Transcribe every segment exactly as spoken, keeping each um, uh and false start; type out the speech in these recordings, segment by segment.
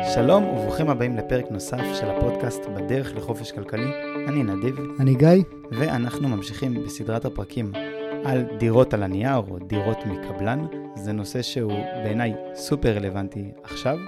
שלום וברוכים הבאים לפרק נוסף של הפודקאסט בדרך לחופש כלכלי. אני נדיב. אני גיא. ואנחנו ממשיכים בסדרת הפרקים על דירות על הנייר או דירות מקבלן. זה נושא שהוא בעיניי סופר רלוונטי עכשיו,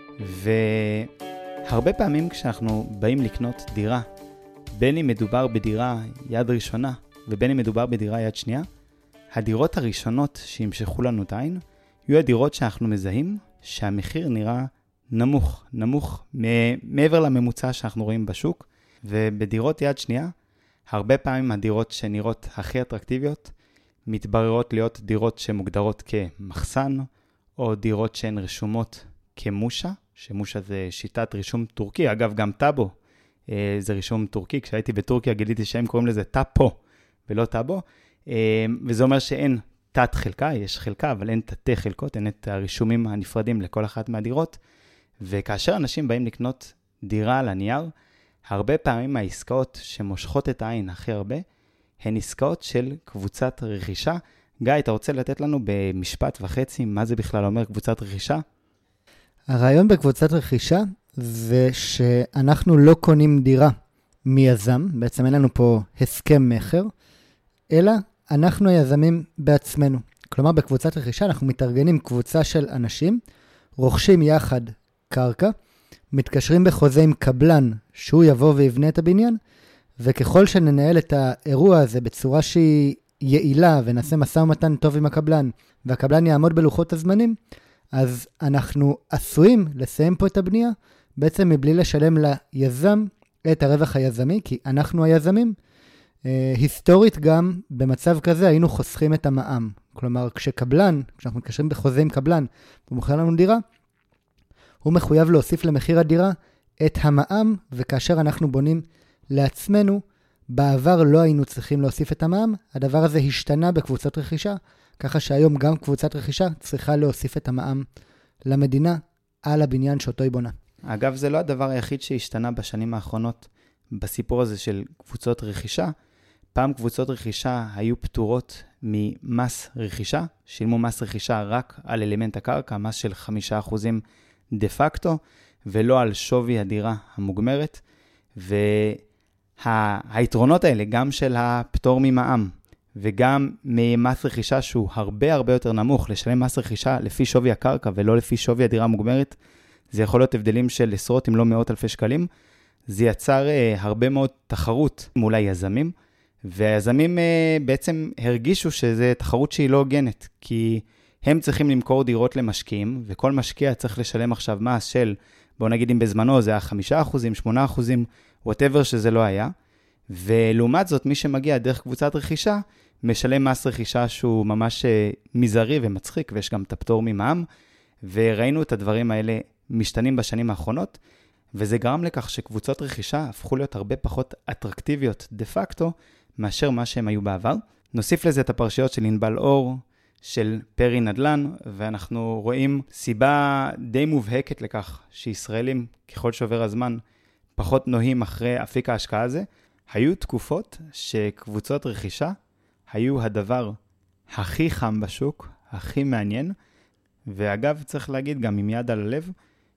והרבה פעמים כשאנחנו באים לקנות דירה, בין אם מדובר בדירה יד ראשונה ובין אם מדובר בדירה יד שנייה, הדירות הראשונות שימשכו לנו את העין יהיו הדירות שאנחנו מזהים שהמחיר נראה נמוך, נמוך מעבר לממוצע שאנחנו רואים בשוק. ובדירות יד שנייה, הרבה פעמים הדירות שנראות הכי אטרקטיביות מתבררות להיות דירות שמוגדרות כמחסן, או דירות שהן רשומות כמושה, שמושה זה שיטת רישום טורקי. אגב, גם טאבו זה רישום טורקי. כשהייתי בטורקיה גיליתי שהם קוראים לזה טאפו ולא טאבו, וזה אומר שאין תת חלקה, יש חלקה, אבל אין תתי חלקות, אין את הרישומים הנפרדים לכל אחת מהדירות. וכאשר אנשים באים לקנות דירה על הנייר, הרבה פעמים העסקאות שמושכות את העין הכי הרבה, הן עסקאות של קבוצת רכישה. גיא, אתה רוצה לתת לנו במשפט וחצי מה זה בכלל אומר קבוצת רכישה? הרעיון בקבוצת רכישה זה שאנחנו לא קונים דירה מיזם, בעצם אין לנו פה הסכם מחר, אלא אנחנו היזמים בעצמנו. כלומר, בקבוצת רכישה אנחנו מתארגנים קבוצה של אנשים, רוכשים יחד קרקע, מתקשרים בחוזה עם קבלן שהוא יבוא ויבנה את הבניין, וככל שננהל את האירוע הזה בצורה שהיא יעילה ונעשה משא ומתן טוב עם הקבלן, והקבלן יעמוד בלוחות הזמנים, אז אנחנו עשויים לסיים פה את הבנייה, בעצם מבלי לשלם ליזם את הרווח היזמי, כי אנחנו היזמים. אה, היסטורית גם במצב כזה היינו חוסכים את המע"מ. כלומר, כשקבלן, כשאנחנו מתקשרים בחוזה עם קבלן, הוא מוכר לנו דירה, הוא מחויב להוסיף למחיר הדירה את המע"מ, וכאשר אנחנו בונים לעצמנו, בעבר לא היינו צריכים להוסיף את המע"מ, הדבר הזה השתנה בקבוצות רכישה, ככה שהיום גם קבוצת רכישה צריכה להוסיף את המע"מ למדינה על הבניין שאותו היא בונה. אגב, זה לא הדבר היחיד שהשתנה בשנים האחרונות בסיפור הזה של קבוצות רכישה. פעם קבוצות רכישה היו פטורות ממס רכישה, שילמו מס רכישה רק על אלמנט הקרקע, מס של חמישה אחוזים דה פקטו, ולא על שווי הדירה המוגמרת. והיתרונות האלה, גם של הפטור ממע"מ, וגם ממס רכישה שהוא הרבה הרבה יותר נמוך, לשלם מס רכישה לפי שווי הקרקע ולא לפי שווי הדירה המוגמרת, זה יכול להיות הבדלים של עשרות אם לא מאות אלפי שקלים. זה יצר אה, הרבה מאוד תחרות מול היזמים, והיזמים אה, בעצם הרגישו שזה תחרות שהיא לא הוגנת, כי הם צריכים למכור דירות למשקיעים, וכל משקיע צריך לשלם עכשיו מס של, בוא נגיד אם בזמנו זה היה חמישה אחוזים, שמונה אחוזים, whatever שזה לא היה, ולעומת זאת מי שמגיע דרך קבוצת רכישה, משלם מס רכישה שהוא ממש מזערי ומצחיק, ויש גם את הפטור ממע"מ, וראינו את הדברים האלה משתנים בשנים האחרונות, וזה גרם לכך שקבוצות רכישה הפכו להיות הרבה פחות אטרקטיביות דה פקטו, מאשר מה שהם היו בעבר. נוסיף לזה את הפרשיות של ענבל אור, של פרי נדל"ן, ואנחנו רואים סיבה די מובהקת לכך שישראלים, ככל שעובר הזמן, פחות נוהים אחרי אפיק ההשקעה הזה. היו תקופות שקבוצות רכישה היו הדבר הכי חם בשוק, הכי מעניין, ואגב צריך להגיד גם עם יד על הלב,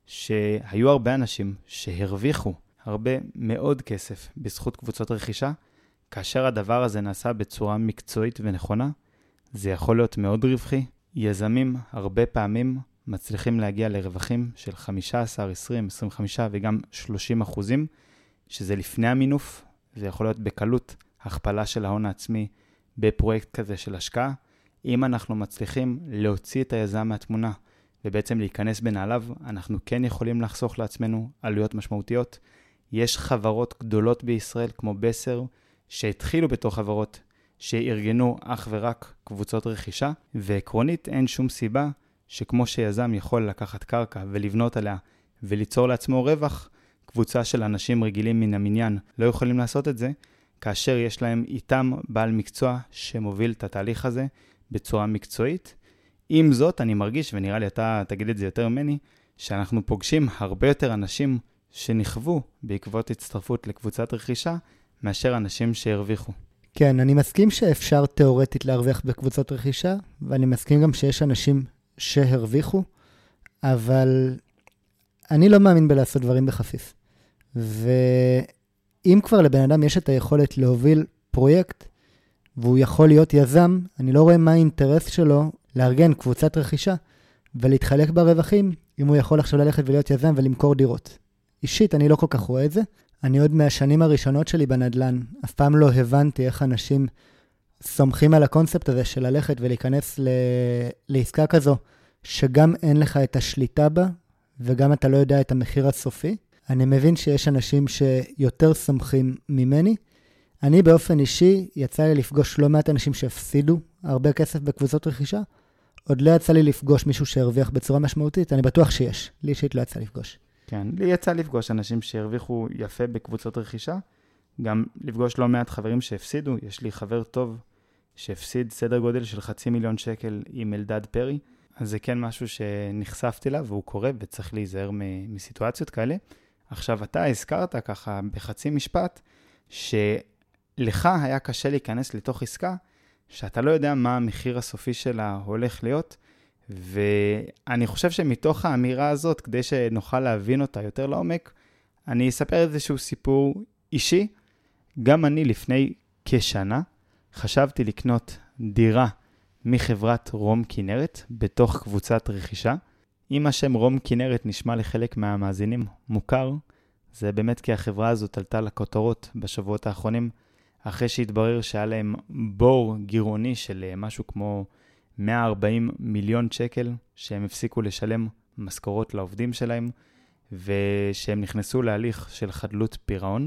שהיו הרבה אנשים שהרוויחו הרבה מאוד כסף בזכות קבוצות רכישה, כאשר הדבר הזה נעשה בצורה מקצועית ונכונה, זה יכול להיות מאוד רווחי. יזמים הרבה פעמים מצליחים להגיע לרווחים של חמישה עשר, עשרים, עשרים וחמישה וגם שלושים אחוזים, שזה לפני המינוף, זה יכול להיות בקלות הכפלה של ההון העצמי בפרויקט כזה של השקעה. אם אנחנו מצליחים להוציא את היזם מהתמונה ובעצם להיכנס בנעליו, אנחנו כן יכולים לחסוך לעצמנו עלויות משמעותיות. יש חברות גדולות בישראל כמו בסר, שהתחילו בתוך חברות שארגנו אך ורק קבוצות רכישה, ועקרונית אין שום סיבה שכמו שיזם יכול לקחת קרקע ולבנות עליה וליצור לעצמו רווח, קבוצה של אנשים רגילים מן המניין לא יכולים לעשות את זה, כאשר יש להם איתם בעל מקצוע שמוביל את התהליך הזה בצורה מקצועית. עם זאת, אני מרגיש, ונראה לי אתה תגיד את זה יותר ממני, שאנחנו פוגשים הרבה יותר אנשים שנחוו בעקבות הצטרפות לקבוצת רכישה, מאשר אנשים שהרוויחו. כן, אני מסכים שאפשר תיאורטית להרוויח בקבוצות רכישה, ואני מסכים גם שיש אנשים שהרוויחו, אבל אני לא מאמין בלעשות דברים בחפיף. ואם כבר לבן אדם יש את היכולת להוביל פרויקט, והוא יכול להיות יזם, אני לא רואה מה האינטרס שלו לארגן קבוצת רכישה, ולהתחלק ברווחים, אם הוא יכול עכשיו ללכת ולהיות יזם ולמכור דירות. אישית, אני לא כל כך רואה את זה. אני עוד מהשנים הראשונות שלי בנדל"ן, אף פעם לא הבנתי איך אנשים סומכים על הקונספט הזה של ללכת ולהיכנס ל... לעסקה כזו, שגם אין לך את השליטה בה, וגם אתה לא יודע את המחיר הסופי. אני מבין שיש אנשים שיותר סומכים ממני. אני באופן אישי יצא לי לפגוש לא מעט אנשים שהפסידו הרבה כסף בקבוצות רכישה. עוד לא יצא לי לפגוש מישהו שהרוויח בצורה משמעותית, אני בטוח שיש. לי אישית לא יצא לפגוש. כן, לי יצא לפגוש אנשים שהרוויחו יפה בקבוצות רכישה, גם לפגוש לא מעט חברים שהפסידו. יש לי חבר טוב שהפסיד סדר גודל של חצי מיליון שקל עם אלדד פרי, אז זה כן משהו שנחשפתי לה והוא קורה וצריך להיזהר מ- מסיטואציות כאלה. עכשיו אתה הזכרת ככה בחצי משפט שלך היה קשה להיכנס לתוך עסקה שאתה לא יודע מה המחיר הסופי שלה הולך להיות, ואני חושב שמתוך האמירה הזאת, כדי שנוכל להבין אותה יותר לעומק, אני אספר איזשהו סיפור אישי. גם אני לפני כשנה חשבתי לקנות דירה מחברת רום כנרת בתוך קבוצת רכישה. אם השם רום כנרת נשמע לחלק מהמאזינים מוכר, זה באמת כי החברה הזאת עלתה לכותרות בשבועות האחרונים, אחרי שהתברר שהיה להם בור גירעוני של משהו כמו מאה וארבעים מיליון שקל, שהם הפסיקו לשלם משכורות לעובדים שלהם, ושהם נכנסו להליך של חדלות פירעון.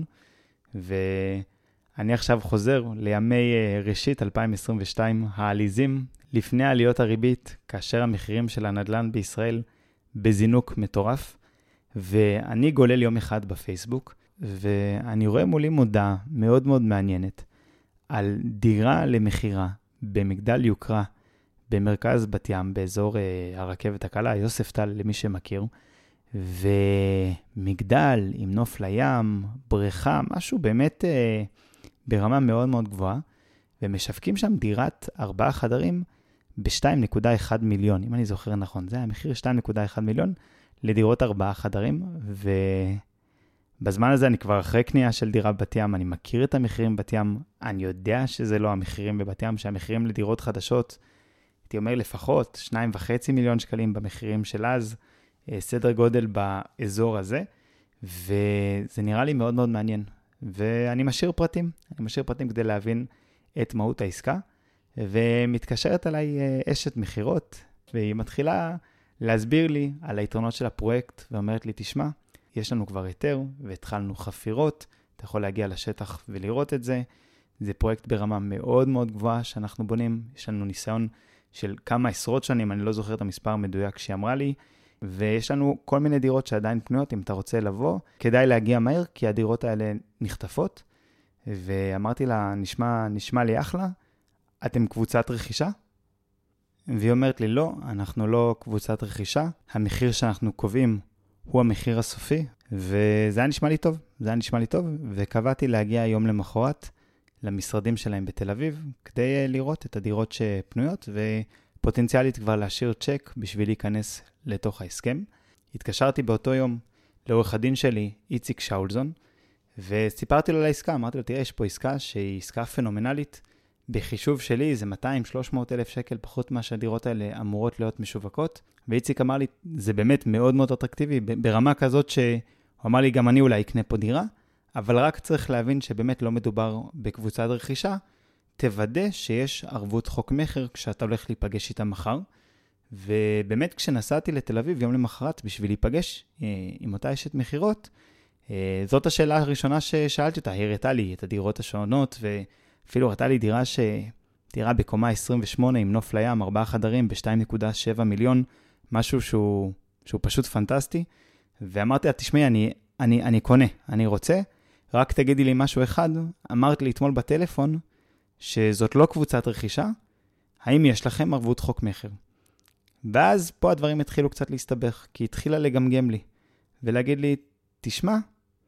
ואני עכשיו חוזר לימי ראשית אלפיים עשרים ושתיים העליזים, לפני עליות הריבית, כאשר המחירים של הנדל"ן בישראל בזינוק מטורף. ואני גולל יום אחד בפייסבוק, ואני רואה מולי מודעה מאוד מאוד מעניינת על דירה למחירה במגדל יוקרה במרכז בת ים, באזור אה, הרכבת הקלה, יוסף טל למי שמכיר, ומגדל עם נוף לים, בריכה, משהו באמת אה, ברמה מאוד מאוד גבוהה, ומשווקים שם דירת ארבעה חדרים ב-שתיים נקודה אחת מיליון, אם אני זוכר נכון, זה המחיר שתיים נקודה אחת מיליון לדירות ארבעה חדרים, ובזמן הזה אני כבר אחרי קנייה של דירה בבת ים, אני מכיר את המחירים בבת ים, אני יודע שזה לא המחירים בבת ים, שהמחירים לדירות חדשות, הייתי אומר לפחות שניים וחצי מיליון שקלים במחירים של אז, סדר גודל באזור הזה, וזה נראה לי מאוד מאוד מעניין. ואני משאיר פרטים, אני משאיר פרטים כדי להבין את מהות העסקה, ומתקשרת עליי אשת מחירות, והיא מתחילה להסביר לי על היתרונות של הפרויקט, ואומרת לי, תשמע, יש לנו כבר היתר, והתחלנו חפירות, אתה יכול להגיע לשטח ולראות את זה, זה פרויקט ברמה מאוד מאוד גבוהה שאנחנו בונים, יש לנו ניסיון של כמה עשרות שנים, אני לא זוכר את המספר המדויק שהיא אמרה לי, ויש לנו כל מיני דירות שעדיין פנויות, אם אתה רוצה לבוא, כדאי להגיע מהר, כי הדירות האלה נחטפות, ואמרתי לה, נשמע, נשמע לי אחלה, אתם קבוצת רכישה? והיא אומרת לי, לא, אנחנו לא קבוצת רכישה, המחיר שאנחנו קובעים הוא המחיר הסופי, וזה היה נשמע לי טוב, זה היה נשמע לי טוב, וקבעתי להגיע יום למחרת למשרדים שלהם בתל אביב, כדי לראות את הדירות שפנויות, ופוטנציאלית כבר להשאיר צ'ק בשביל להיכנס לתוך ההסכם. התקשרתי באותו יום לעורך הדין שלי, איציק שאולזון, וסיפרתי לו על העסקה, אמרתי לו, תראה, יש פה עסקה שהיא עסקה פנומנלית, בחישוב שלי זה מאתיים שלוש מאות אלף שקל פחות מה שהדירות האלה אמורות להיות משווקות, ואיציק אמר לי, זה באמת מאוד מאוד אטרקטיבי, ברמה כזאת שהוא אמר לי, גם אני אולי אקנה פה דירה, אבל רק צריך להבין שבאמת לא מדובר בקבוצת רכישה, תוודא שיש ערבות חוק מחר כשאתה הולך להיפגש איתה מחר, ובאמת כשנסעתי לתל אביב יום למחרת בשביל להיפגש עם אותה אשת מחירות, זאת השאלה הראשונה ששאלתי אותה, היא הראתה לי את הדירות השונות, ואפילו הראתה לי דירה ש... דירה בקומה עשרים ושמונה עם נוף לים, ארבעה חדרים ב-שתיים נקודה שבע מיליון, משהו שהוא, שהוא פשוט פנטסטי, ואמרתי לה, תשמעי, אני, אני, אני קונה, אני רוצה, רק תגידי לי משהו אחד, אמרת לי אתמול בטלפון, שזאת לא קבוצת רכישה, האם יש לכם ערבות חוק מחר? ואז פה הדברים התחילו קצת להסתבך, כי התחילה לגמגם לי, ולהגיד לי, תשמע,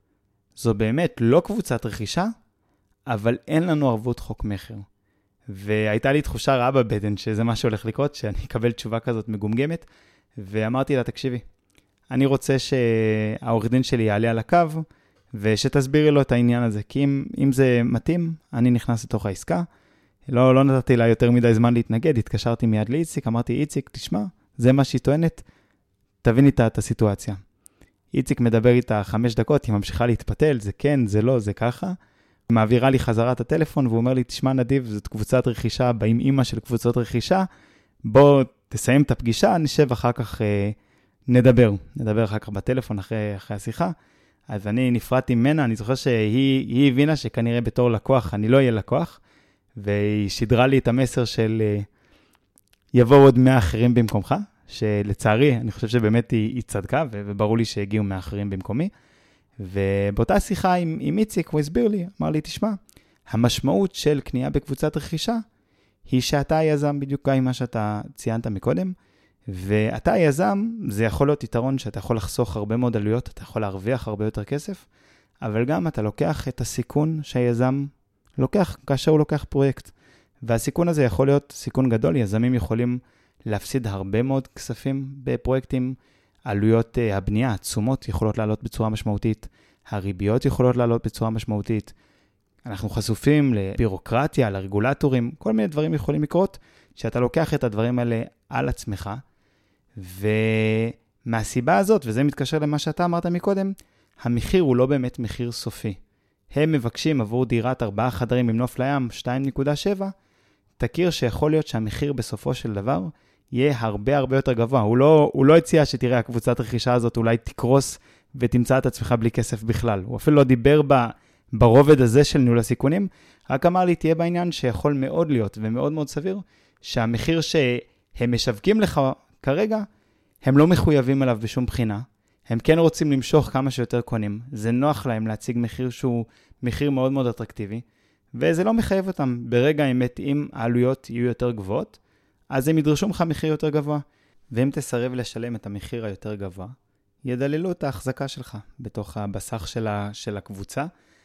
זו באמת לא קבוצת רכישה, אבל אין לנו ערבות חוק מחר. והייתה לי תחושה רעה בבטן שזה מה שהולך לקרות, שאני אקבל תשובה כזאת מגומגמת, ואמרתי לה, תקשיבי, אני רוצה שהעורך דין שלי יעלה על הקו, ושתסבירי לו את העניין הזה, כי אם, אם זה מתאים, אני נכנס לתוך העסקה, לא, לא נתתי לה יותר מדי זמן להתנגד, התקשרתי מיד לאיציק, אמרתי, איציק, תשמע, זה מה שהיא טוענת, תבין איתה את הסיטואציה. איציק מדבר איתה חמש דקות, היא ממשיכה להתפתל, זה כן, זה לא, זה ככה. היא מעבירה לי חזרה את הטלפון, והוא אומר לי, תשמע נדיב, זאת קבוצת רכישה, באים אימא של קבוצות רכישה, בוא תסיים את הפגישה, נשב אחר כך, אה, נדבר. נדבר אחר כך בטלפון, אחרי, אחרי השיחה. אז אני נפרדתי ממנה, אני זוכר שהיא היא הבינה שכנראה בתור לקוח, אני לא אהיה לקוח, והיא שידרה לי את המסר של אה, יבואו עוד מאה אחרים במקומך, שלצערי, אני חושב שבאמת היא, היא צדקה, וברור לי שהגיעו מאחרים במקומי. ובאותה שיחה עם, עם איציק, הוא הסביר לי, אמר לי, תשמע, המשמעות של קנייה בקבוצת רכישה, היא שאתה היזם בדיוק עם מה שאתה ציינת מקודם, ואתה היזם, זה יכול להיות יתרון שאתה יכול לחסוך הרבה מאוד עלויות, אתה יכול להרוויח הרבה יותר כסף, אבל גם אתה לוקח את הסיכון שהיזם לוקח כאשר הוא לוקח פרויקט. והסיכון הזה יכול להיות סיכון גדול, יזמים יכולים להפסיד הרבה מאוד כספים בפרויקטים, עלויות uh, הבנייה, התשומות יכולות לעלות בצורה משמעותית, הריביות יכולות לעלות בצורה משמעותית, אנחנו חשופים לבירוקרטיה, לרגולטורים, כל מיני דברים יכולים לקרות, שאתה לוקח את הדברים האלה על עצמך, ומהסיבה הזאת, וזה מתקשר למה שאתה אמרת מקודם, המחיר הוא לא באמת מחיר סופי. הם מבקשים עבור דירת ארבעה חדרים עם נוף לים, שתיים נקודה שבע, תכיר שיכול להיות שהמחיר בסופו של דבר יהיה הרבה הרבה יותר גבוה. הוא לא, הוא לא הציע שתראה, הקבוצת רכישה הזאת אולי תקרוס ותמצא את עצמך בלי כסף בכלל. הוא אפילו לא דיבר ב, ברובד הזה של ניהול הסיכונים, רק אמר לי, תהיה בעניין שיכול מאוד להיות ומאוד מאוד סביר, שהמחיר שהם משווקים לך כרגע, הם לא מחויבים עליו בשום בחינה. הם כן רוצים למשוך כמה שיותר קונים. זה נוח להם להציג מחיר שהוא מחיר מאוד מאוד אטרקטיבי, וזה לא מחייב אותם. ברגע האמת, אם העלויות יהיו יותר גבוהות, אז הם ידרשו לך מחיר יותר גבוה. ואם תסרב לשלם את המחיר היותר גבוה, ידללו את ההחזקה שלך בתוך הבסך של, ה, של הקבוצה,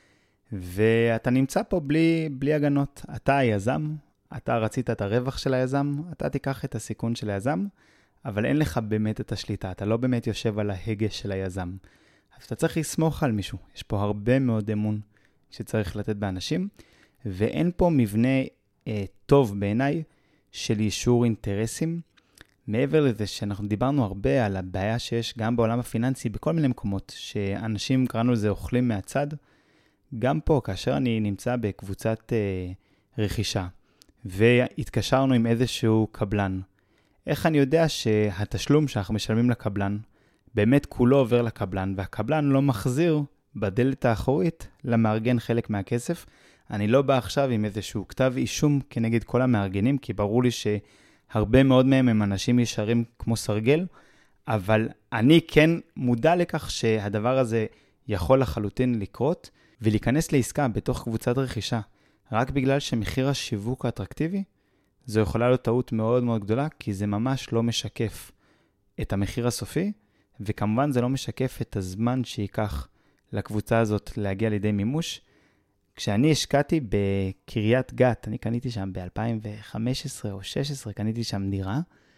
ואתה נמצא פה בלי, בלי הגנות. אתה היזם, אתה רצית את הרווח של היזם, אתה תיקח את הסיכון של היזם, אבל אין לך באמת את השליטה, אתה לא באמת יושב על ההגה של היזם. אז אתה צריך לסמוך על מישהו. יש פה הרבה מאוד אמון שצריך לתת באנשים, ואין פה מבנה אה, טוב בעיניי של אישור אינטרסים. מעבר לזה שאנחנו דיברנו הרבה על הבעיה שיש גם בעולם הפיננסי, בכל מיני מקומות, שאנשים קראנו לזה אוכלים מהצד, גם פה, כאשר אני נמצא בקבוצת אה, רכישה, והתקשרנו עם איזשהו קבלן, איך אני יודע שהתשלום שאנחנו משלמים לקבלן, באמת כולו עובר לקבלן, והקבלן לא מחזיר בדלת האחורית למארגן חלק מהכסף. אני לא בא עכשיו עם איזשהו כתב אישום כנגד כל המארגנים, כי ברור לי שהרבה מאוד מהם הם אנשים ישרים כמו סרגל, אבל אני כן מודע לכך שהדבר הזה יכול לחלוטין לקרות, ולהיכנס לעסקה בתוך קבוצת רכישה, רק בגלל שמחיר השיווק האטרקטיבי, זו יכולה להיות טעות מאוד מאוד גדולה, כי זה ממש לא משקף את המחיר הסופי, וכמובן זה לא משקף את הזמן שיקח לקבוצה הזאת להגיע לידי מימוש. כשאני השקעתי בקריית גת, אני קניתי שם ב-אלפיים וחמש עשרה או שש עשרה, קניתי שם דירה,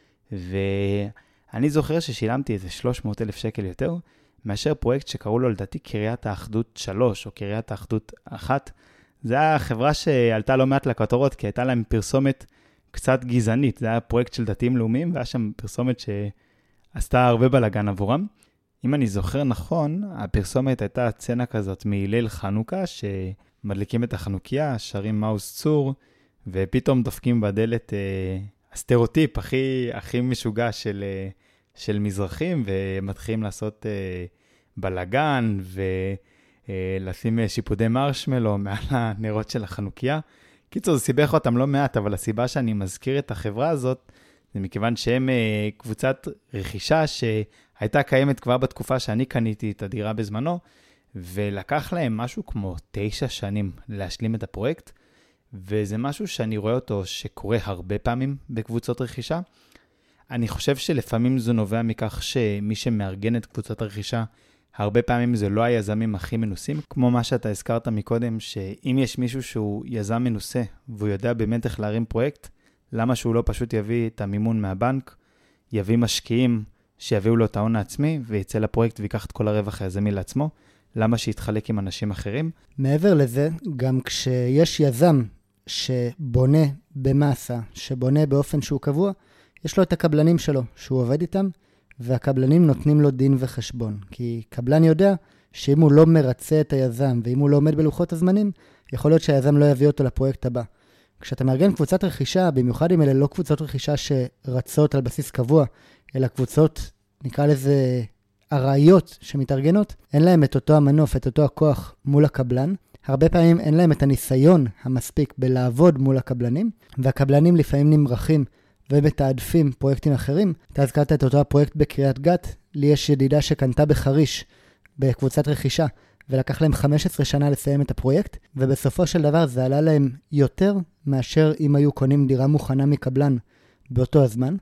ואני זוכר ששילמתי איזה שלוש מאות אלף שקל יותר, מאשר פרויקט שקראו לו לדעתי קריית האחדות שלוש, או קריית האחדות אחת. זה היה חברה שעלתה לא מעט לכותרות, כי הייתה להם פרסומת קצת גזענית. זה היה פרויקט של דתיים לאומיים, והיה שם פרסומת שעשתה הרבה בלגן עבורם. אם אני זוכר נכון, הפרסומת הייתה צנה כזאת מליל חנוכה, שמדליקים את החנוכיה, שרים מאוס צור, ופתאום דופקים בדלת אה, הסטריאוטיפ הכי, הכי משוגע של, אה, של מזרחים, ומתחילים לעשות אה, בלגן, ולשים אה, שיפודי מרשמלו מעל הנרות של החנוכיה. קיצור, זה סיבך אותם לא מעט, אבל הסיבה שאני מזכיר את החברה הזאת, זה מכיוון שהם אה, קבוצת רכישה שהייתה קיימת כבר בתקופה שאני קניתי את הדירה בזמנו, ולקח להם משהו כמו תשע שנים להשלים את הפרויקט, וזה משהו שאני רואה אותו שקורה הרבה פעמים בקבוצות רכישה. אני חושב שלפעמים זה נובע מכך שמי שמארגן את קבוצת הרכישה, הרבה פעמים זה לא היזמים הכי מנוסים, כמו מה שאתה הזכרת מקודם, שאם יש מישהו שהוא יזם מנוסה, והוא יודע באמת איך להרים פרויקט, למה שהוא לא פשוט יביא את המימון מהבנק, יביא משקיעים שיביאו לו את ההון העצמי ויצא לפרויקט ויקח את כל הרווח היזמי לעצמו. למה שיתחלק עם אנשים אחרים? מעבר לזה, גם כשיש יזם שבונה במסה, שבונה באופן שהוא קבוע, יש לו את הקבלנים שלו שהוא עובד איתם, והקבלנים נותנים לו דין וחשבון. כי קבלן יודע שאם הוא לא מרצה את היזם, ואם הוא לא עומד בלוחות הזמנים, יכול להיות שהיזם לא יביא אותו לפרויקט הבא. כשאתה מארגן קבוצת רכישה, במיוחד אם אלה לא קבוצות רכישה שרצות על בסיס קבוע, אלא קבוצות, נקרא לזה ארעיות שמתארגנות, אין להם את אותו המנוף, את אותו הכוח מול הקבלן. הרבה פעמים אין להם את הניסיון המספיק בלעבוד מול הקבלנים, והקבלנים לפעמים נמרחים ומתעדפים פרויקטים אחרים. אתה הזכרת את אותו הפרויקט בקריית גת, לי יש ידידה שקנתה בחריש בקבוצת רכישה, ולקח להם חמש עשרה שנה לסיים את הפרויקט, ובסופו של דבר זה עלה להם יותר מאשר אם היו קונים דירה מוכנה מקבלן באותו הזמן.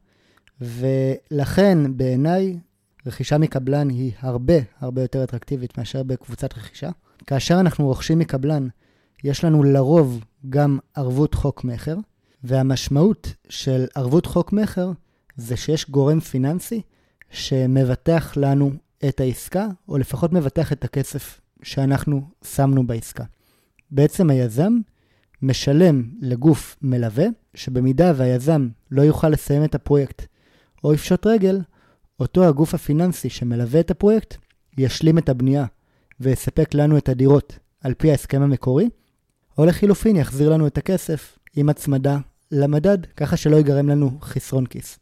ולכן בעיניי רכישה מקבלן היא הרבה הרבה יותר אטרקטיבית מאשר בקבוצת רכישה. כאשר אנחנו רוכשים מקבלן, יש לנו לרוב גם ערבות חוק מחר, והמשמעות של ערבות חוק מחר זה שיש גורם פיננסי שמבטח לנו את העסקה, או לפחות מבטח את הכסף שאנחנו שמנו בעסקה. בעצם היזם משלם לגוף מלווה, שבמידה והיזם לא יוכל לסיים את הפרויקט או יפשוט רגל, אותו הגוף הפיננסי שמלווה את הפרויקט ישלים את הבנייה ויספק לנו את הדירות על פי ההסכם המקורי, או לחילופין יחזיר לנו את הכסף עם הצמדה למדד, ככה שלא ייגרם לנו חסרון כיס.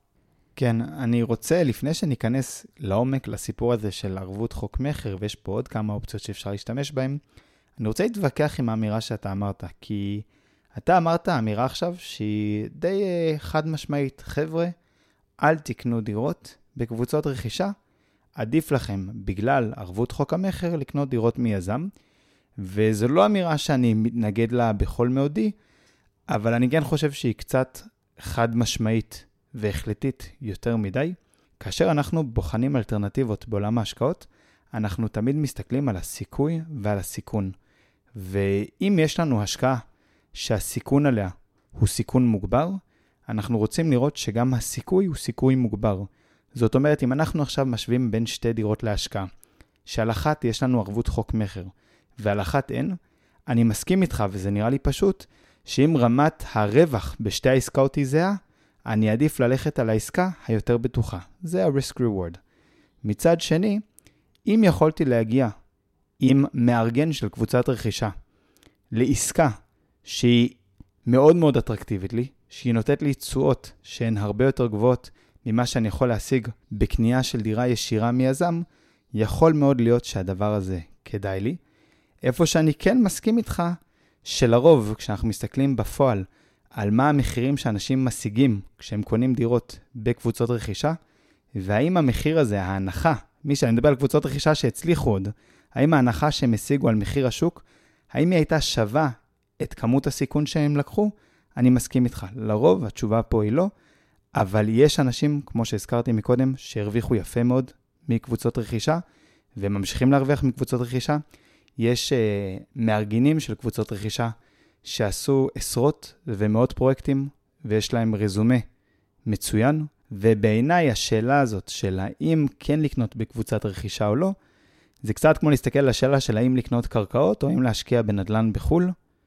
כן, אני רוצה, לפני שניכנס לעומק לסיפור הזה של ערבות חוק מחר, ויש פה עוד כמה אופציות שאפשר להשתמש בהן, אני רוצה להתווכח עם האמירה שאתה אמרת, כי אתה אמרת אמירה עכשיו שהיא די חד משמעית. חבר'ה, אל תקנו דירות בקבוצות רכישה, עדיף לכם בגלל ערבות חוק המחר לקנות דירות מיזם, וזו לא אמירה שאני מתנגד לה בכל מאודי, אבל אני כן חושב שהיא קצת חד משמעית והחלטית יותר מדי. כאשר אנחנו בוחנים אלטרנטיבות בעולם ההשקעות, אנחנו תמיד מסתכלים על הסיכוי ועל הסיכון. ואם יש לנו השקעה שהסיכון עליה הוא סיכון מוגבר, אנחנו רוצים לראות שגם הסיכוי הוא סיכוי מוגבר. זאת אומרת, אם אנחנו עכשיו משווים בין שתי דירות להשקעה, שעל אחת יש לנו ערבות חוק מחר, ועל אחת אין, אני מסכים איתך, וזה נראה לי פשוט, שאם רמת הרווח בשתי העסקאות היא זהה, אני עדיף ללכת על העסקה היותר בטוחה. זה ה-risk reward. מצד שני, אם יכולתי להגיע עם מארגן של קבוצת רכישה לעסקה שהיא מאוד מאוד אטרקטיבית לי, שהיא נותנת לי תשואות שהן הרבה יותר גבוהות ממה שאני יכול להשיג בקנייה של דירה ישירה מיזם, יכול מאוד להיות שהדבר הזה כדאי לי. איפה שאני כן מסכים איתך, שלרוב כשאנחנו מסתכלים בפועל על מה המחירים שאנשים משיגים כשהם קונים דירות בקבוצות רכישה, והאם המחיר הזה, ההנחה, מי שאני מדבר על קבוצות רכישה שהצליחו עוד, האם ההנחה שהם השיגו על מחיר השוק, האם היא הייתה שווה את כמות הסיכון שהם לקחו? אני מסכים איתך. לרוב התשובה פה היא לא, אבל יש אנשים, כמו שהזכרתי מקודם, שהרוויחו יפה מאוד מקבוצות רכישה, וממשיכים להרוויח מקבוצות רכישה. יש uh, מארגנים של קבוצות רכישה שעשו עשרות ומאות פרויקטים, ויש להם רזומה מצוין, ובעיניי השאלה הזאת של האם כן לקנות בקבוצת רכישה או לא, זה קצת כמו להסתכל על השאלה של האם לקנות קרקעות או האם להשקיע בנדלן בחול.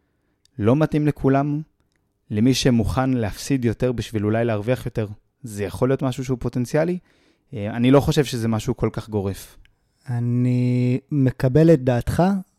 לא מתאים לכולם. למי שמוכן להפסיד יותר בשביל אולי להרוויח יותר, זה יכול להיות משהו שהוא פוטנציאלי. אני לא חושב שזה משהו כל כך גורף. אני מקבל את דעתך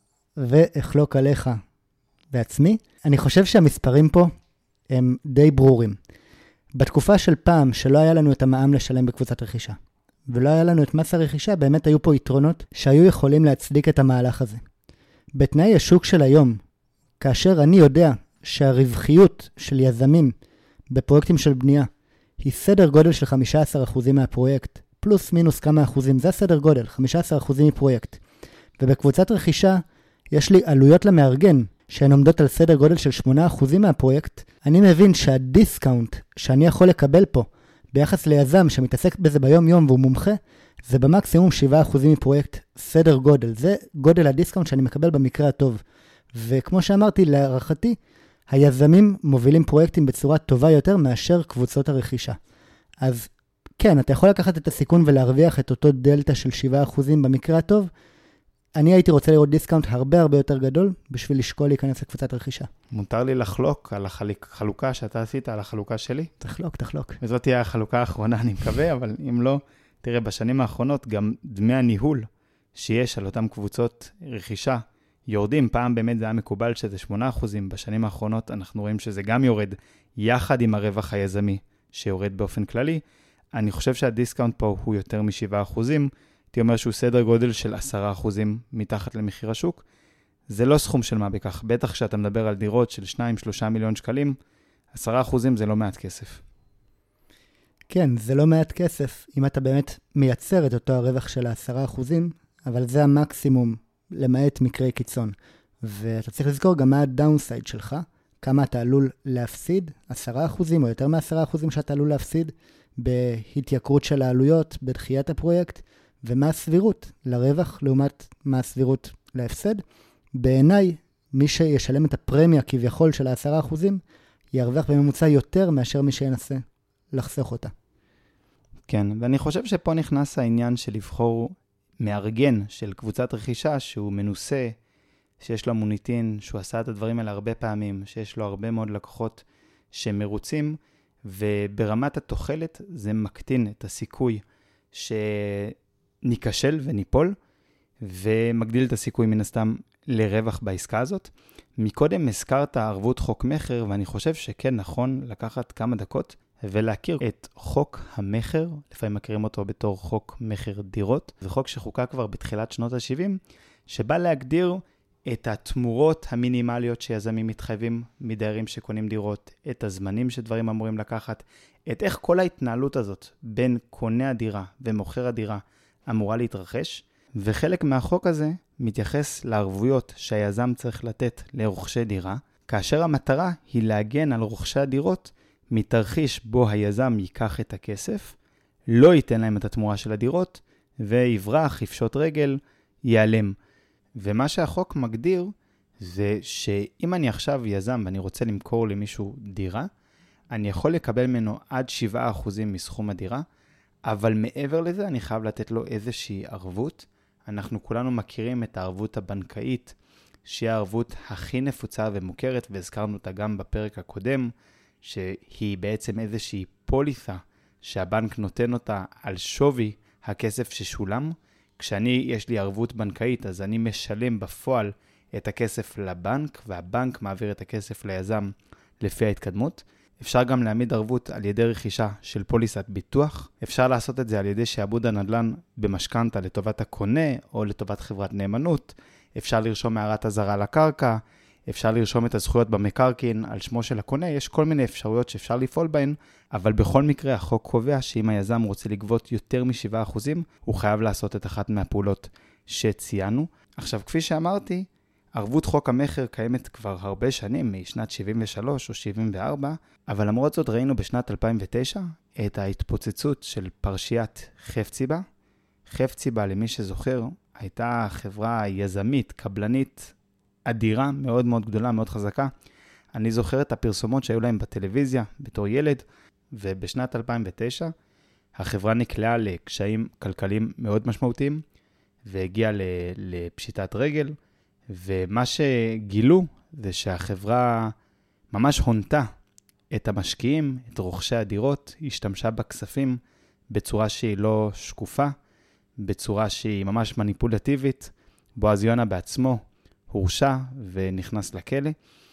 ואחלוק עליך בעצמי. אני חושב שהמספרים פה הם די ברורים. בתקופה של פעם שלא היה לנו את המע"מ לשלם בקבוצת רכישה, ולא היה לנו את מס הרכישה, באמת היו פה יתרונות שהיו יכולים להצדיק את המהלך הזה. בתנאי השוק של היום, כאשר אני יודע שהרווחיות של יזמים בפרויקטים של בנייה היא סדר גודל של חמישה עשר אחוז מהפרויקט, פלוס מינוס כמה אחוזים, זה סדר גודל, חמישה עשר אחוז מפרויקט. ובקבוצת רכישה יש לי עלויות למארגן שהן עומדות על סדר גודל של שמונה אחוז מהפרויקט. אני מבין שהדיסקאונט שאני יכול לקבל פה ביחס ליזם שמתעסק בזה ביום יום והוא מומחה, זה במקסימום שבעה אחוז מפרויקט סדר גודל. זה גודל הדיסקאונט שאני מקבל במקרה הטוב. וכמו שאמרתי, להערכתי, היזמים מובילים פרויקטים בצורה טובה יותר מאשר קבוצות הרכישה. אז כן, אתה יכול לקחת את הסיכון ולהרוויח את אותו דלטה של שבעה אחוזים במקרה הטוב. אני הייתי רוצה לראות דיסקאונט הרבה הרבה יותר גדול, בשביל לשקול להיכנס לקבוצת רכישה. מותר לי לחלוק על החלוקה שאתה עשית, על החלוקה שלי? תחלוק, תחלוק. וזאת תהיה החלוקה האחרונה, אני מקווה, אבל אם לא, תראה, בשנים האחרונות גם דמי הניהול שיש על אותם קבוצות רכישה יורדים. פעם באמת זה היה מקובל שזה שמונה אחוזים, בשנים האחרונות אנחנו רואים שזה גם יורד, יחד עם הרווח היזמי שיורד באופן כללי. אני חושב שהדיסקאונט פה הוא יותר מ-שבעה אחוזים, הייתי אומר שהוא סדר גודל של עשרה אחוזים מתחת למחיר השוק. זה לא סכום של מה בכך, בטח כשאתה מדבר על דירות של שניים שלושה מיליון שקלים, עשרה אחוזים זה לא מעט כסף. כן, זה לא מעט כסף, אם אתה באמת מייצר את אותו הרווח של עשרה אחוזים, אבל זה המקסימום, למעט מקרי קיצון. ואתה צריך לזכור גם מה הדאונסייד שלך, כמה אתה עלול להפסיד, עשרה אחוזים או יותר מ-עשרה אחוזים שאתה עלול להפסיד, בהתייקרות של העלויות, בדחיית הפרויקט, ומה הסבירות לרווח לעומת מה הסבירות להפסד. בעיניי, מי שישלם את הפרמיה כביכול של ה-עשרה אחוזים, ירוויח בממוצע יותר מאשר מי שינסה לחסוך אותה. כן, ואני חושב שפה נכנס העניין של לבחור מארגן של קבוצת רכישה שהוא מנוסה, שיש לו מוניטין, שהוא עשה את הדברים האלה הרבה פעמים, שיש לו הרבה מאוד לקוחות שמרוצים, וברמת התוחלת זה מקטין את הסיכוי שניכשל וניפול, ומגדיל את הסיכוי מן הסתם לרווח בעסקה הזאת. מקודם הזכרת ערבות חוק מחר, ואני חושב שכן נכון לקחת כמה דקות ולהכיר את חוק המחר, לפעמים מכירים אותו בתור חוק מחר דירות. זה חוק שחוקק כבר בתחילת שנות ה-שבעים, שבא להגדיר את התמורות המינימליות שיזמים מתחייבים מדיירים שקונים דירות, את הזמנים שדברים אמורים לקחת, את איך כל ההתנהלות הזאת בין קונה הדירה ומוכר הדירה אמורה להתרחש, וחלק מהחוק הזה מתייחס לערבויות שהיזם צריך לתת לרוכשי דירה, כאשר המטרה היא להגן על רוכשי הדירות מתרחיש בו היזם ייקח את הכסף, לא ייתן להם את התמורה של הדירות, ויברח, יפשוט רגל, ייעלם. ומה שהחוק מגדיר זה שאם אני עכשיו יזם ואני רוצה למכור למישהו דירה, אני יכול לקבל ממנו עד שבעה אחוזים מסכום הדירה, אבל מעבר לזה אני חייב לתת לו איזושהי ערבות. אנחנו כולנו מכירים את הערבות הבנקאית, שהיא הערבות הכי נפוצה ומוכרת, והזכרנו אותה גם בפרק הקודם, שהיא בעצם איזושהי פוליסה שהבנק נותן אותה על שווי הכסף ששולם. כשאני, יש לי ערבות בנקאית, אז אני משלם בפועל את הכסף לבנק, והבנק מעביר את הכסף ליזם לפי ההתקדמות. אפשר גם להעמיד ערבות על ידי רכישה של פוליסת ביטוח. אפשר לעשות את זה על ידי שעבוד הנדל"ן במשכנתה לטובת הקונה או לטובת חברת נאמנות. אפשר לרשום מערת אזהרה לקרקע. אפשר לרשום את הזכויות במקרקעין על שמו של הקונה. יש כל מיני אפשרויות שאפשר לפעול בהן, אבל בכל מקרה החוק קובע שאם היזם רוצה לגבות יותר מ-שבעה אחוזים, הוא חייב לעשות את אחת מהפעולות שציינו. עכשיו, כפי שאמרתי, ערבות חוק המחר קיימת כבר הרבה שנים, משנת שבעים ושלוש או שבעים וארבע, אבל למרות זאת ראינו בשנת אלפיים ותשע את ההתפוצצות של פרשיית חפציבה. חפציבה, למי שזוכר, הייתה חברה יזמית, קבלנית, אדירה, מאוד מאוד גדולה, מאוד חזקה. אני זוכר את הפרסומות שהיו להם בטלוויזיה בתור ילד, ובשנת אלפיים ותשע החברה נקלעה לקשיים כלכליים מאוד משמעותיים, והגיעה לפשיטת רגל, ומה שגילו זה שהחברה ממש הונתה את המשקיעים, את רוכשי הדירות, השתמשה בכספים בצורה שהיא לא שקופה, בצורה שהיא ממש מניפולטיבית. בועז יונה בעצמו הורשע ונכנס לכלא,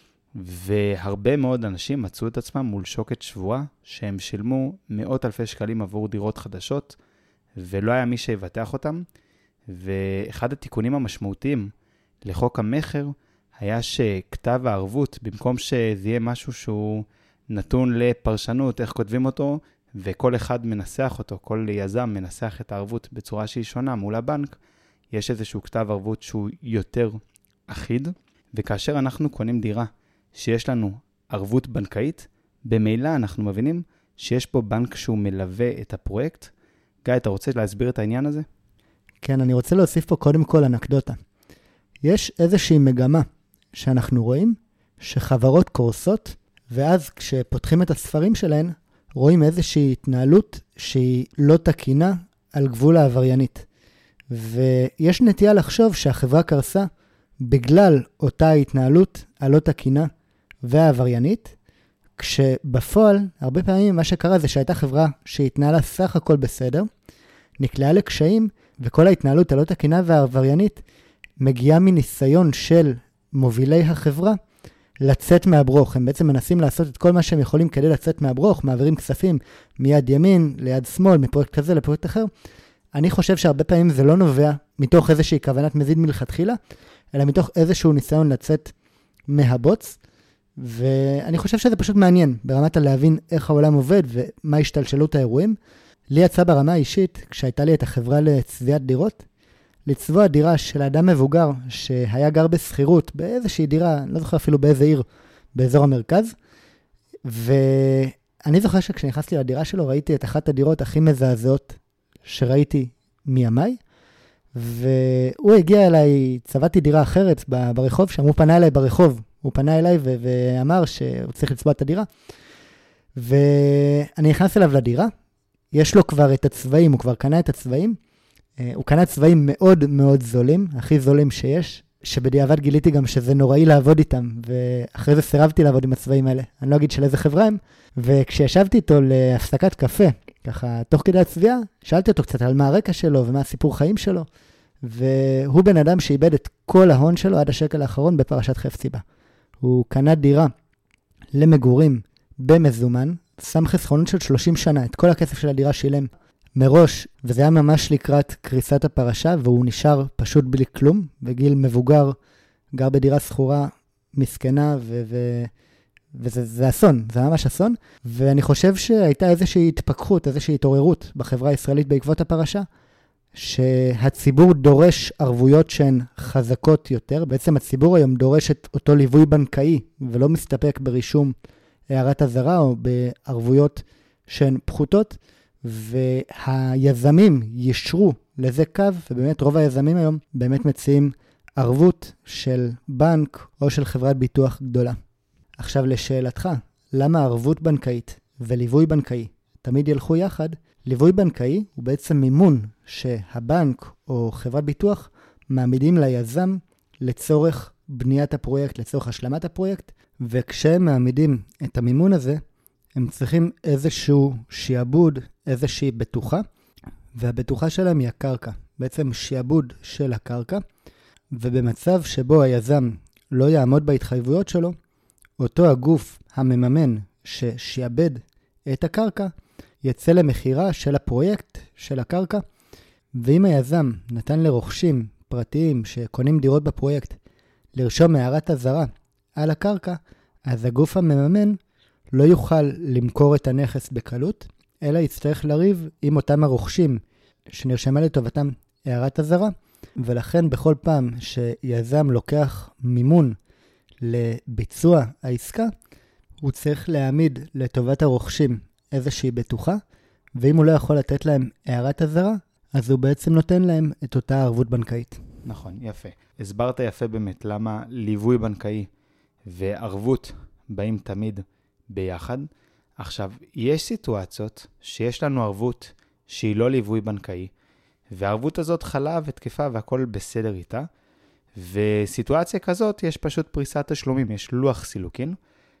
והרבה מאוד אנשים מצאו את עצמם מול שוקת שבועה, שהם שילמו מאות אלפי שקלים עבור דירות חדשות, ולא היה מי שיבטח אותם. ואחד התיקונים המשמעותיים לחוק המחר היה שכתב הערבות, במקום שזה יהיה משהו שהוא נתון לפרשנות, איך כותבים אותו, וכל אחד מנסח אותו, כל יזם מנסח את הערבות בצורה שהיא שונה מול הבנק, יש איזשהו כתב ערבות שהוא יותר אחיד, וכאשר אנחנו קונים דירה שיש לנו ערבות בנקאית, במילא אנחנו מבינים שיש פה בנק שהוא מלווה את הפרויקט. גיא, אתה רוצה להסביר את העניין הזה? כן, אני רוצה להוסיף פה קודם כל אנקדוטה. יש איזושהי מגמה שאנחנו רואים שחברות קורסות, ואז כשפותחים את הספרים שלהן, רואים איזושהי התנהלות שהיא לא תקינה על גבול העבריינית. ויש נטייה לחשוב שהחברה קרסה בגלל אותה התנהלות הלא תקינה והעבריינית, כשבפועל, הרבה פעמים מה שקרה זה שהייתה חברה שהתנהלה סך הכל בסדר, נקלעה לקשיים, וכל ההתנהלות הלא תקינה והעבריינית מגיעה מניסיון של מובילי החברה לצאת מהברוך. הם בעצם מנסים לעשות את כל מה שהם יכולים כדי לצאת מהברוך, מעבירים כספים מיד ימין ליד שמאל, מפרויקט כזה לפרויקט אחר. אני חושב שהרבה פעמים זה לא נובע מתוך איזושהי כוונת מזיד מלכתחילה, אלא מתוך איזשהו ניסיון לצאת מהבוץ, ואני חושב שזה פשוט מעניין, ברמת להבין איך העולם עובד ומה השתלשלות האירועים. לי יצא ברמה האישית, כשהייתה לי את החברה לצביעת דירות, לצבוע דירה של אדם מבוגר שהיה גר בסחירות באיזושהי דירה, לא זוכר אפילו באיזה עיר, באזור המרכז, ואני זוכר שכשנכנסתי לדירה שלו ראיתי את אחת הדירות הכי מזעזעות שראיתי מימיי, והוא הגיע אליי, צבעתי דירה אחרת ברחוב, שם הוא פנה אליי ברחוב, הוא פנה אליי ו- ואמר שהוא צריך לצבוע את הדירה, ואני נכנס אליו לדירה, יש לו כבר את הצבעים, הוא כבר קנה את הצבעים, הוא קנה צבעים מאוד מאוד זולים, הכי זולים שיש, שבדיעבד גיליתי גם שזה נוראי לעבוד איתם, ואחרי זה סירבתי לעבוד עם הצבעים האלה, אני לא אגיד של איזה חברה הם, וכשישבתי איתו להפסקת קפה, ככה תוך כדי הצביעה, שאלתי אותו קצת על מה הרקע שלו ומה הסיפור חיים שלו, והוא בן אדם שאיבד את כל ההון שלו עד השקל האחרון בפרשת חפציבה. הוא קנה דירה למגורים במזומן, שם חסכונות של שלושים שנה, את כל הכסף של הדירה שילם מראש, וזה היה ממש לקראת קריסת הפרשה, והוא נשאר פשוט בלי כלום, בגיל מבוגר, גר בדירה סחורה מסכנה, ו- ו- וזה זה אסון, זה ממש אסון, ואני חושב שהייתה איזושהי התפכחות, איזושהי התעוררות בחברה הישראלית בעקבות הפרשה, שהציבור דורש ערבויות שהן חזקות יותר, בעצם הציבור היום דורש את אותו ליווי בנקאי, ולא מסתפק ברישום הערת הזרה או בערבויות שהן פחותות, והיזמים ישרו לזה קו, ובאמת רוב היזמים היום באמת מציעים ערבות של בנק או של חברת ביטוח גדולה. עכשיו לשאלתך, למה ערבות בנקאית וליווי בנקאי תמיד ילכו יחד? ליווי בנקאי הוא בעצם מימון שהבנק או חברת ביטוח מעמידים ליזם לצורך בניית הפרויקט, לצורך השלמת הפרויקט, וכשהם מעמידים את המימון הזה, הם צריכים איזשהו שיעבוד, איזושהי בטוחה, והבטוחה שלהם היא הקרקע. בעצם שיעבוד של הקרקע, ובמצב שבו היזם לא יעמוד בהתחייבויות שלו, אותו הגוף המממן ששיעבד את הקרקע, יצא למחירה של הפרויקט, של הקרקע, ואם היזם נתן לרוכשים פרטיים שקונים דירות בפרויקט, לרשום הערת הזרה על הקרקע, אז הגוף המממן לא יוכל למכור את הנכס בקלות, אלא יצטרך לריב עם אותם הרוכשים שנרשמה לטובתם הערת הזרה, ולכן בכל פעם שיזם לוקח מימון לביצוע העסקה, הוא צריך להעמיד לטובת הרוכשים איזושהי בטוחה, ואם הוא לא יכול לתת להם הערת הזרה, אז הוא בעצם נותן להם את אותה ערבות בנקאית. נכון, יפה. הסברת יפה באמת למה ליווי בנקאי וערבות באים תמיד ביחד. עכשיו, יש סיטואציות שיש לנו ערבות שהיא לא ליווי בנקאי, והערבות הזאת חלה ותקפה והכל בסדר איתה, וסיטואציה כזאת יש פשוט פריסת תשלומים, יש לוח סילוקין,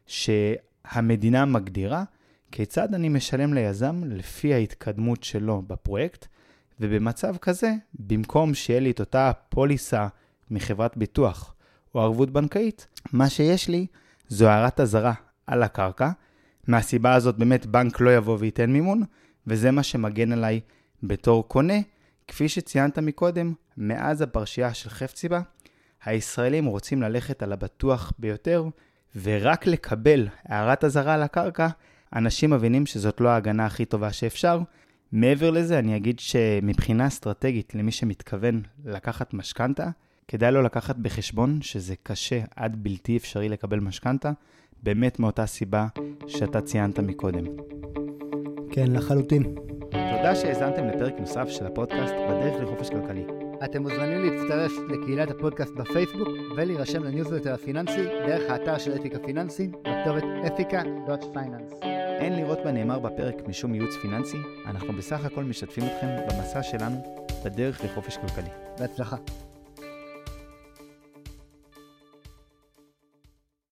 שהמדינה מגדירה כיצד אני משלם ליזם לפי ההתקדמות שלו בפרויקט, ובמצב כזה, במקום שיהיה לי את אותה פוליסה מחברת ביטוח או ערבות בנקאית, מה שיש לי זו הערת הזרה על הקרקע. מהסיבה הזאת באמת בנק לא יבוא וייתן מימון, וזה מה שמגן עליי בתור קונה. כפי שציינת מקודם, מאז הפרשייה של חפציבה, הישראלים רוצים ללכת על הבטוח ביותר, ורק לקבל הערת הזרה על הקרקע, אנשים מבינים שזאת לא ההגנה הכי טובה שאפשר. מעבר לזה, אני אגיד שמבחינה אסטרטגית, למי שמתכוון לקחת משכנתה, כדאי לו לקחת בחשבון שזה קשה עד בלתי אפשרי לקבל משכנתה, באמת מאותה סיבה שאתה ציינת מקודם. כן, לחלוטין. תודה שהאזנתם לפרק נוסף של הפודקאסט בדרך לחופש כלכלי. אתם מוזמנים להצטרף לקהילת הפודקאסט בפייסבוק ולהירשם לניוזלטר הפיננסי דרך האתר של אפיקה פיננסי, בכתובת אפיקה דוט פייננס. אין לראות בנאמר בפרק משום ייעוץ פיננסי, אנחנו בסך הכל משתפים אתכם במסע שלנו בדרך לחופש כלכלי. בהצלחה.